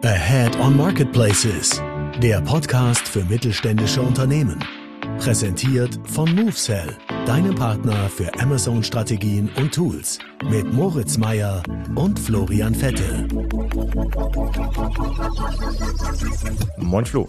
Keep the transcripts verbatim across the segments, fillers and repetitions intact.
Ahead on Marketplaces, der Podcast für mittelständische Unternehmen. Präsentiert von MoveSell, deinem Partner für Amazon-Strategien und Tools. Mit Moritz Meyer und Florian Vettel. Moin Flo.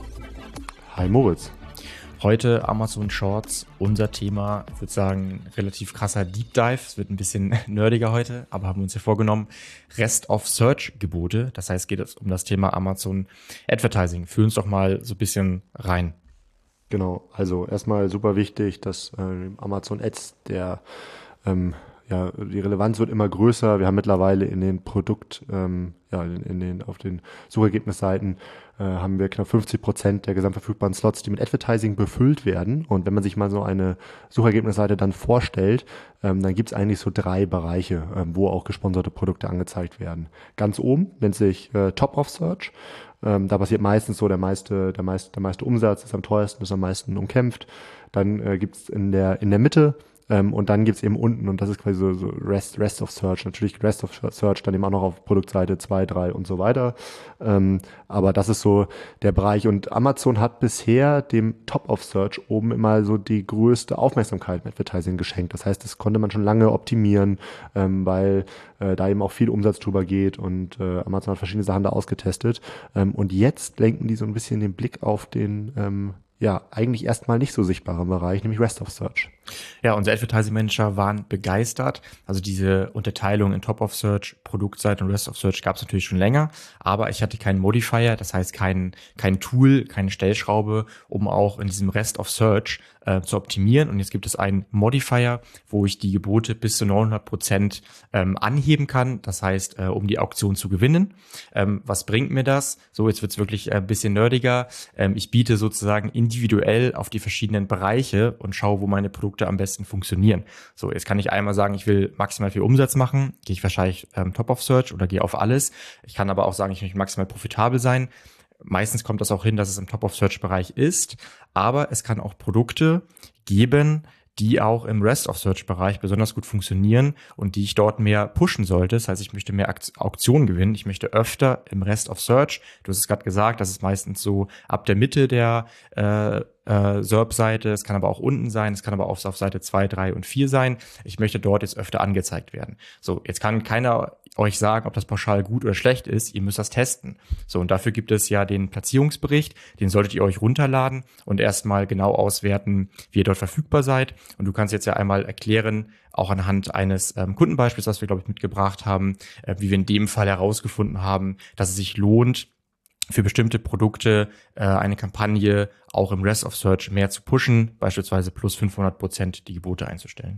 Hi Moritz. Heute Amazon Shorts, unser Thema, ich würde sagen, relativ krasser Deep Dive. Es wird ein bisschen nerdiger heute, aber haben wir uns hier vorgenommen, Rest of Search Gebote. Das heißt, geht es um das Thema Amazon Advertising. Führ uns doch mal so ein bisschen rein. Genau, also erstmal super wichtig, dass äh, Amazon Ads, der ähm, ja, die Relevanz wird immer größer. Wir haben mittlerweile in den Produkt, ähm, ja, in, in den, auf den Suchergebnisseiten äh, haben wir knapp fünfzig Prozent der gesamtverfügbaren Slots, die mit Advertising befüllt werden. Und wenn man sich mal so eine Suchergebnisseite dann vorstellt, ähm, dann gibt es eigentlich so drei Bereiche, ähm, wo auch gesponserte Produkte angezeigt werden. Ganz oben nennt sich äh, Top of Search. Ähm, da passiert meistens so der meiste, der meiste, der meiste Umsatz, ist am teuersten, ist am meisten umkämpft. Dann äh, gibt es in der, in der Mitte Ähm, und dann gibt's eben unten, und das ist quasi so, so Rest, Rest of Search, natürlich Rest of Search, dann eben auch noch auf Produktseite zwei, drei und so weiter. Ähm, aber das ist so der Bereich. Und Amazon hat bisher dem Top of Search oben immer so die größte Aufmerksamkeit mit Advertising geschenkt. Das heißt, das konnte man schon lange optimieren, ähm, weil äh, da eben auch viel Umsatz drüber geht, und äh, Amazon hat verschiedene Sachen da ausgetestet. Ähm, und jetzt lenken die so ein bisschen den Blick auf den ähm, ja, eigentlich erstmal nicht so sichtbaren Bereich, nämlich Rest of Search. Ja, unsere Advertising Manager waren begeistert. Also diese Unterteilung in Top of Search, Produktseite und Rest of Search gab es natürlich schon länger, aber ich hatte keinen Modifier, das heißt kein, kein Tool, keine Stellschraube, um auch in diesem Rest of Search äh, zu optimieren. Und jetzt gibt es einen Modifier, wo ich die Gebote bis zu neunhundert Prozent ähm, anheben kann, das heißt, äh, um die Auktion zu gewinnen. Ähm, was bringt mir das? So, jetzt wird's wirklich ein äh, bisschen nerdiger. Ähm, ich biete sozusagen individuell auf die verschiedenen Bereiche und schaue, wo meine Produkte am besten funktionieren. So, jetzt kann ich einmal sagen, ich will maximal viel Umsatz machen, gehe ich wahrscheinlich ähm, Top of Search oder gehe auf alles. Ich kann aber auch sagen, ich möchte maximal profitabel sein. Meistens kommt das auch hin, dass es im Top of Search Bereich ist, aber es kann auch Produkte geben, die auch im Rest of Search Bereich besonders gut funktionieren und die ich dort mehr pushen sollte. Das heißt, ich möchte mehr Auktionen gewinnen. Ich möchte öfter im Rest of Search. Du hast es gerade gesagt, das ist meistens so ab der Mitte der äh, äh, S E R P-Seite. Es kann aber auch unten sein. Es kann aber auch auf Seite zwei, drei und vier sein. Ich möchte dort jetzt öfter angezeigt werden. So, jetzt kann keiner euch sagen, ob das pauschal gut oder schlecht ist. Ihr müsst das testen. So, und dafür gibt es ja den Platzierungsbericht. Den solltet ihr euch runterladen und erstmal genau auswerten, wie ihr dort verfügbar seid. Und du kannst jetzt ja einmal erklären, auch anhand eines ähm, Kundenbeispiels, was wir, glaube ich, mitgebracht haben, äh, wie wir in dem Fall herausgefunden haben, dass es sich lohnt, für bestimmte Produkte äh, eine Kampagne auch im Rest of Search mehr zu pushen, beispielsweise plus fünfhundert Prozent die Gebote einzustellen.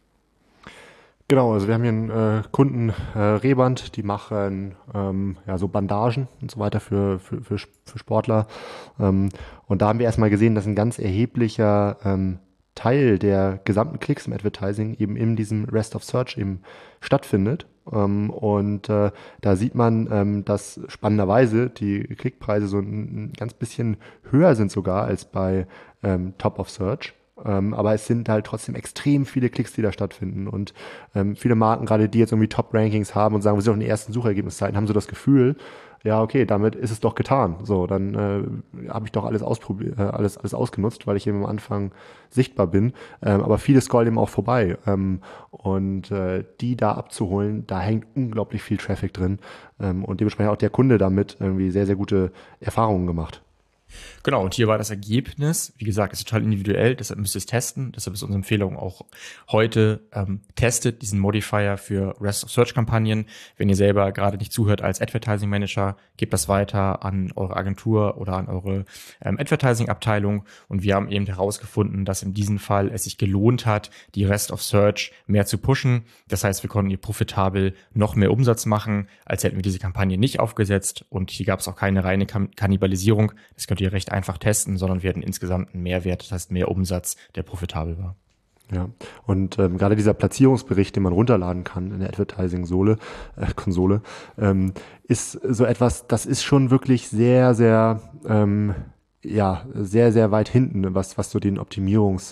Genau, also wir haben hier einen äh, Kunden, äh, Reband, die machen ähm, ja so Bandagen und so weiter für für für, für Sportler. Ähm, und da haben wir erstmal gesehen, dass ein ganz erheblicher ähm, Teil der gesamten Klicks im Advertising eben in diesem Rest of Search eben stattfindet. Ähm, und äh, da sieht man, ähm, dass spannenderweise die Klickpreise so ein, ein ganz bisschen höher sind sogar als bei ähm, Top of Search. Ähm, aber es sind halt trotzdem extrem viele Klicks, die da stattfinden, und ähm, viele Marken, gerade die jetzt irgendwie Top-Rankings haben und sagen, wir sind auf den ersten Suchergebnisseiten, haben so das Gefühl, ja, okay, damit ist es doch getan. So, dann äh, habe ich doch alles ausprobiert, äh, alles alles ausgenutzt, weil ich eben am Anfang sichtbar bin. Ähm, aber viele scrollen eben auch vorbei. Ähm, und äh, die da abzuholen, da hängt unglaublich viel Traffic drin. Ähm, und dementsprechend auch der Kunde damit irgendwie sehr, sehr gute Erfahrungen gemacht. Genau, und hier war das Ergebnis, wie gesagt, ist total individuell, deshalb müsst ihr es testen, deshalb ist unsere Empfehlung auch heute, ähm, testet diesen Modifier für Rest of Search Kampagnen. Wenn ihr selber gerade nicht zuhört als Advertising Manager, gebt das weiter an eure Agentur oder an eure ähm, Advertising Abteilung, und wir haben eben herausgefunden, dass in diesem Fall es sich gelohnt hat, die Rest of Search mehr zu pushen. Das heißt, wir konnten hier profitabel noch mehr Umsatz machen, als hätten wir diese Kampagne nicht aufgesetzt, und hier gab es auch keine reine Kannibalisierung. Das könnt ihr recht einfach testen, sondern wir hatten insgesamt einen Mehrwert, das heißt mehr Umsatz, der profitabel war. Ja, und ähm, gerade dieser Platzierungsbericht, den man runterladen kann in der Advertising-Konsole, äh, Konsole, ähm, ist so etwas, das ist schon wirklich sehr, sehr, ähm, ja, sehr, sehr weit hinten, was, was so den Optimierungs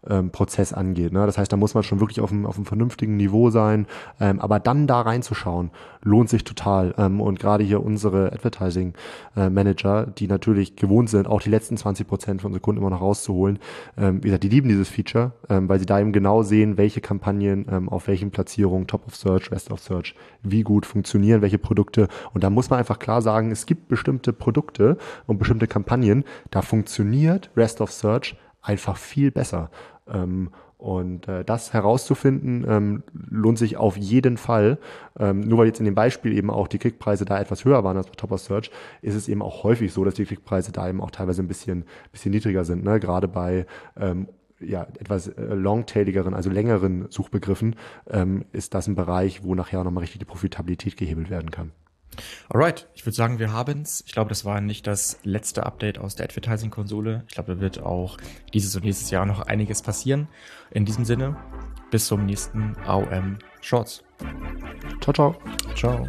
ähm, Prozess angeht. Ne? Das heißt, da muss man schon wirklich auf einem, auf einem vernünftigen Niveau sein. Ähm, aber dann da reinzuschauen, lohnt sich total. Ähm, und gerade hier unsere Advertising-Manager, die natürlich gewohnt sind, auch die letzten zwanzig Prozent von unseren Kunden immer noch rauszuholen, ähm, wie gesagt, die lieben dieses Feature, ähm, weil sie da eben genau sehen, welche Kampagnen ähm, auf welchen Platzierungen, Top of Search, Rest of Search, wie gut funktionieren, welche Produkte. Und da muss man einfach klar sagen, es gibt bestimmte Produkte und bestimmte Kampagnen, da funktioniert Rest of Search einfach viel besser. Ähm, Und äh, das herauszufinden, ähm, lohnt sich auf jeden Fall. Ähm, nur weil jetzt in dem Beispiel eben auch die Klickpreise da etwas höher waren als bei Top of Search, ist es eben auch häufig so, dass die Klickpreise da eben auch teilweise ein bisschen, bisschen niedriger sind. Ne? Gerade bei ähm, ja, etwas äh, longtailigeren, also längeren Suchbegriffen, ähm, ist das ein Bereich, wo nachher nochmal richtig die Profitabilität gehebelt werden kann. Alright, ich würde sagen, wir haben's. Ich glaube, das war nicht das letzte Update aus der Advertising-Konsole. Ich glaube, da wird auch dieses und nächstes Jahr noch einiges passieren. In diesem Sinne, bis zum nächsten A O M Shorts. Ciao, ciao. Ciao.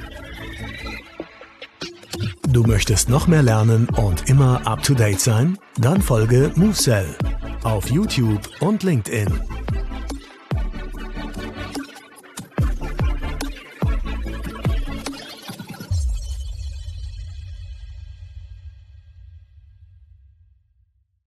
Du möchtest noch mehr lernen und immer up to date sein? Dann folge MoveSell auf YouTube und LinkedIn.